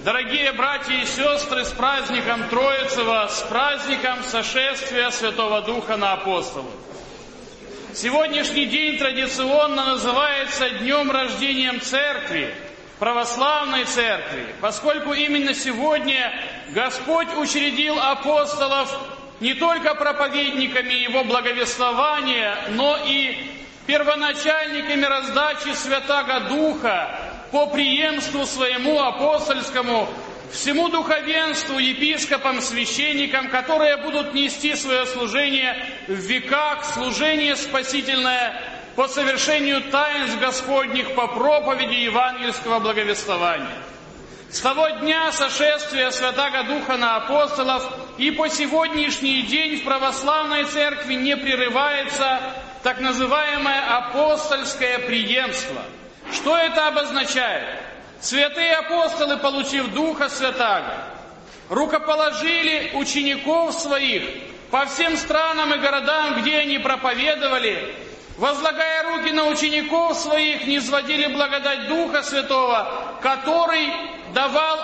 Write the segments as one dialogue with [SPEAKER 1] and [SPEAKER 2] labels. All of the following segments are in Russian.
[SPEAKER 1] Дорогие братья и сестры, с праздником Троицева, с праздником сошествия Святого Духа на апостолов. Сегодняшний день традиционно называется днем рождения Церкви, Православной Церкви, поскольку именно сегодня Господь учредил апостолов не только проповедниками Его благовествования, но и первоначальниками раздачи Святаго Духа по преемству своему апостольскому, всему духовенству, епископам, священникам, которые будут нести свое служение в веках, служение спасительное по совершению таинств Господних, по проповеди евангельского благовествования. С того дня сошествия Святаго Духа на апостолов и по сегодняшний день в православной церкви не прерывается так называемое апостольское преемство. Что это обозначает? Святые апостолы, получив Духа Святаго, рукоположили учеников своих по всем странам и городам, где они проповедовали, возлагая руки на учеников своих, низводили благодать Духа Святого, который давал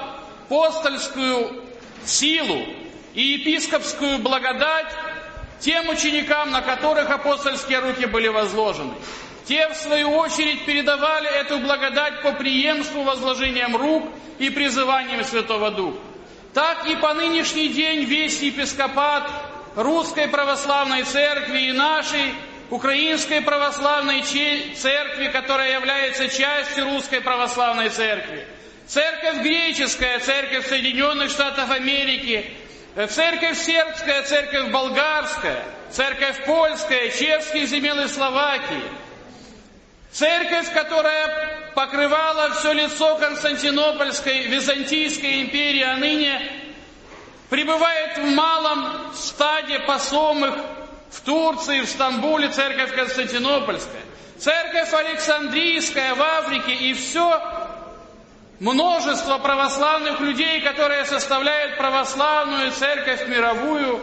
[SPEAKER 1] апостольскую силу и епископскую благодать тем ученикам, на которых апостольские руки были возложены. Те, в свою очередь, передавали эту благодать по преемству возложением рук и призыванием Святого Духа. Так и по нынешний день весь епископат Русской Православной Церкви и нашей Украинской Православной Церкви, которая является частью Русской Православной Церкви, Церковь Греческая, Церковь Соединенных Штатов Америки, Церковь Сербская, Церковь Болгарская, Церковь Польская, Чешских земель и Словакии, Церковь, которая покрывала все лицо Константинопольской, Византийской империи, а ныне пребывает в малом стаде посомых в Турции, в Стамбуле, Церковь Константинопольская, Церковь Александрийская в Африке и все множество православных людей, которые составляют православную церковь мировую.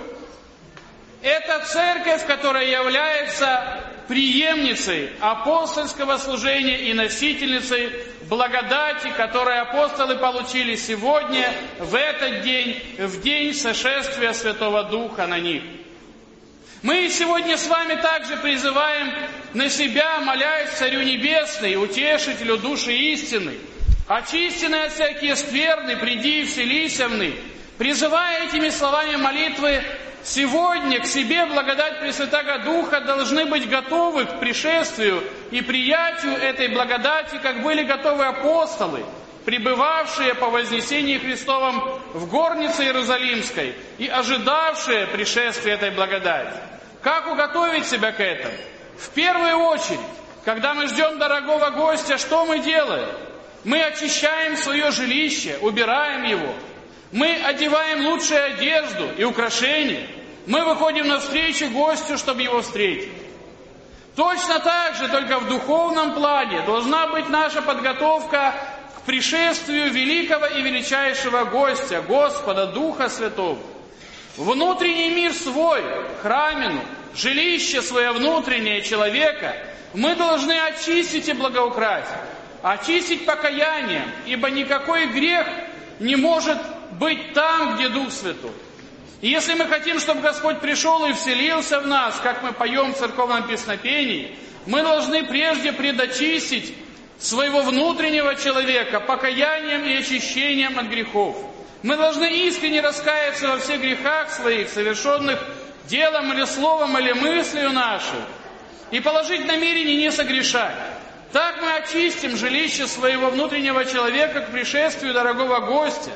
[SPEAKER 1] Это церковь, которая является преемницей апостольского служения и носительницей благодати, которую апостолы получили сегодня, в этот день, в день сошествия Святого Духа на них. Мы сегодня с вами также призываем на себя, молясь Царю Небесный, Утешителю души истины, очистенный от всякие скверны, приди и вселися в ны, призывая этими словами молитвы, сегодня к себе благодать Пресвятаго Духа должны быть готовы к пришествию и приятию этой благодати, как были готовы апостолы, пребывавшие по вознесении Христовом в горнице Иерусалимской и ожидавшие пришествия этой благодати. Как уготовить себя к этому? В первую очередь, когда мы ждем дорогого гостя, что мы делаем? Мы очищаем свое жилище, убираем его. Мы одеваем лучшую одежду и украшения. Мы выходим навстречу гостю, чтобы его встретить. Точно так же, только в духовном плане, должна быть наша подготовка к пришествию великого и величайшего гостя, Господа Духа Святого. Внутренний мир свой, храмину, жилище свое внутреннее человека мы должны очистить и благоукрасить. Очистить покаянием, ибо никакой грех не может быть там, где Дух Святой. И если мы хотим, чтобы Господь пришел и вселился в нас, как мы поем в церковном песнопении, мы должны прежде предочистить своего внутреннего человека покаянием и очищением от грехов. Мы должны искренне раскаяться во всех грехах своих, совершенных делом или словом, или мыслью нашей, и положить намерение не согрешать. Так мы очистим жилище своего внутреннего человека к пришествию дорогого гостя.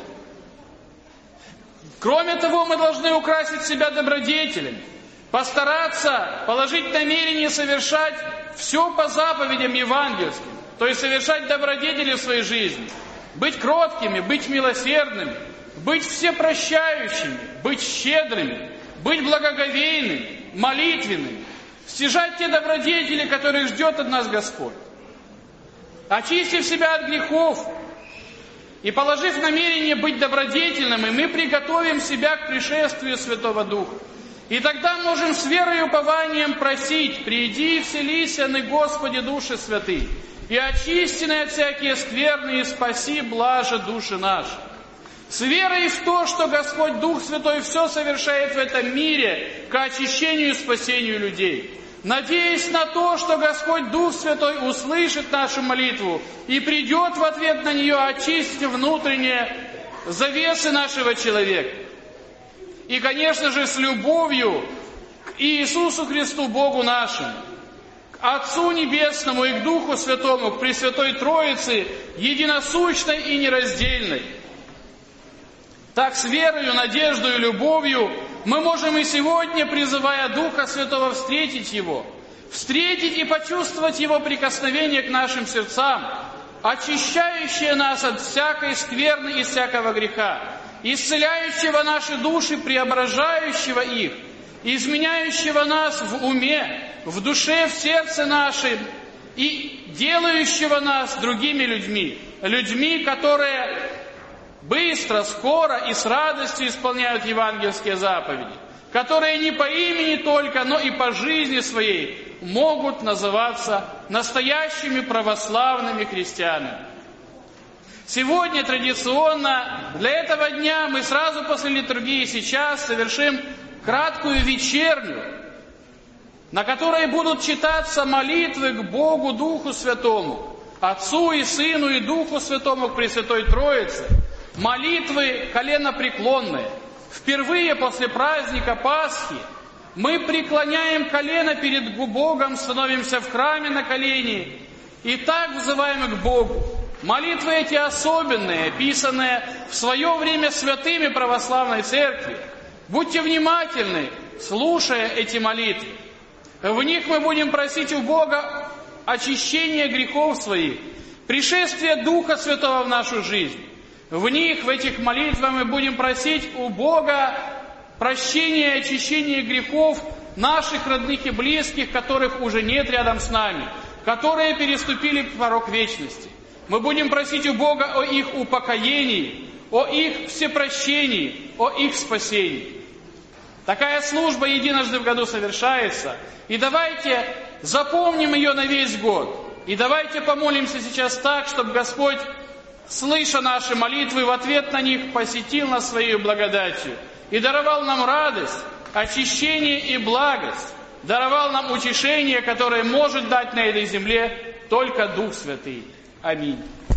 [SPEAKER 1] Кроме того, мы должны украсить себя добродетелями, постараться положить намерение совершать все по заповедям евангельским, то есть совершать добродетели в своей жизни, быть кроткими, быть милосердными, быть всепрощающими, быть щедрыми, быть благоговейными, молитвенными, стяжать те добродетели, которые ждет от нас Господь. Очистив себя от грехов и положив намерение быть добродетельными, мы приготовим себя к пришествию Святого Духа. И тогда можем с верой и упованием просить: «Приди и вселися ны, Господи, души святые». и очисти от всякие скверны, и спаси блаже души наши. С верой в то, что Господь Дух Святой все совершает в этом мире к очищению и спасению людей. Надеясь на то, что Господь Дух Святой услышит нашу молитву и придет в ответ на нее очистить внутренние завесы нашего человека. И, конечно же, с любовью к Иисусу Христу, Богу нашему, к Отцу Небесному и к Духу Святому, к Пресвятой Троице, единосущной и нераздельной. Так, с верою, надеждой и любовью мы можем и сегодня, призывая Духа Святого, встретить Его, встретить и почувствовать Его прикосновение к нашим сердцам, очищающее нас от всякой скверны и всякого греха, исцеляющего наши души, преображающего их, изменяющего нас в уме, в душе, в сердце нашем и делающего нас другими людьми, людьми, которые быстро, скоро и с радостью исполняют евангельские заповеди, которые не по имени только, но и по жизни своей могут называться настоящими православными христианами. Сегодня традиционно для этого дня мы сразу после литургии сейчас совершим краткую вечерню, на которой будут читаться молитвы к Богу Духу Святому, Отцу и Сыну и Духу Святому, к Пресвятой Троице. Молитвы коленопреклонные. Впервые после праздника Пасхи мы преклоняем колено перед Богом, становимся в храме на колени и так взываем к Богу. Молитвы эти особенные, писанные в свое время святыми православной церкви. Будьте внимательны, слушая эти молитвы. В них мы будем просить у Бога очищения грехов своих, пришествия Духа Святого в нашу жизнь. В них, в этих молитвах мы будем просить у Бога прощения и очищения грехов наших родных и близких, которых уже нет рядом с нами, которые переступили порог вечности. Мы будем просить у Бога о их упокоении, о их всепрощении, о их спасении. Такая служба единожды в году совершается, и давайте запомним ее на весь год. И давайте помолимся сейчас так, чтобы Господь, слыша наши молитвы, в ответ на них посетил нас Своей благодатью и даровал нам радость, очищение и благость, даровал нам утешение, которое может дать на этой земле только Дух Святый. Аминь.